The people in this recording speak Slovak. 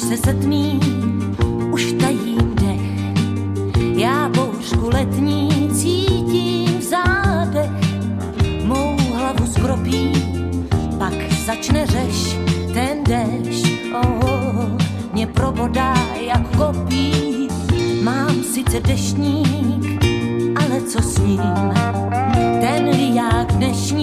se setmí, už tajím dech. Já bouřku letní cítím v zádech, mou hlavu skropí, pak začne řeš, ten déšť, mě probodá jak kopí. Mám sice deštník, ale co s ním?